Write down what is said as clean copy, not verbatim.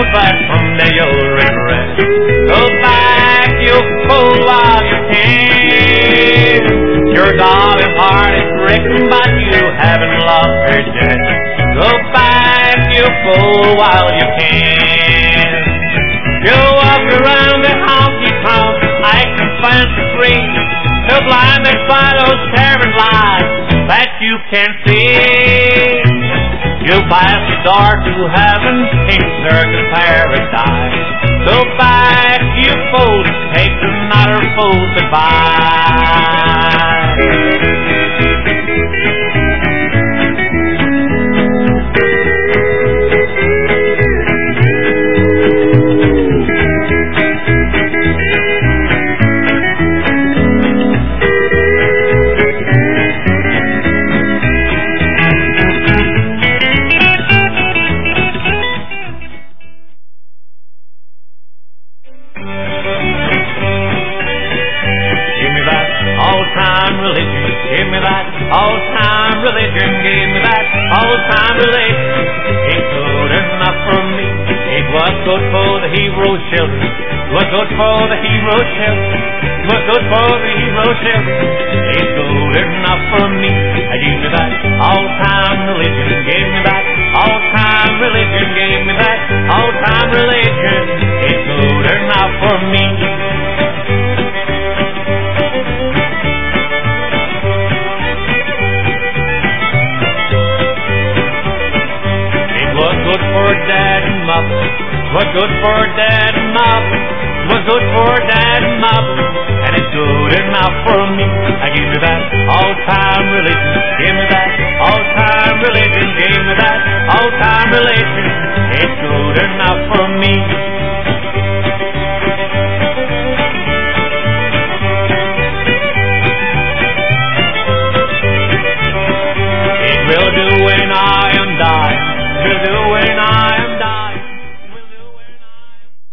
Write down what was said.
knows that someday you'll regret. Go back, you fool, while you can. Your darling heart is breaking, but you haven't lost her yet. Go back, you fool, while you can. You walk around the honky-tonk, acting fancy-free, so blinded by those terrible lies that you can't see. You pass the door to heaven, in search of paradise. Go back, you fool, take another fool goodbye. Old-time religion, give me that old-time religion. It's good enough for me. It was good for the hero's children. It was good for the hero's children. It was good for the hero's children. It's good enough for me. Give me that old-time religion. Give me that old-time religion. Give me that old-time religion. It's good enough for me. Good for Dad and Mom, was good for Dad and Mom, was good for Dad and Mom, and it's good enough for me. Give me that old-time religion, give me that old-time religion, give me that old-time religion, it's good enough for me. It will do when I am dying. Will do when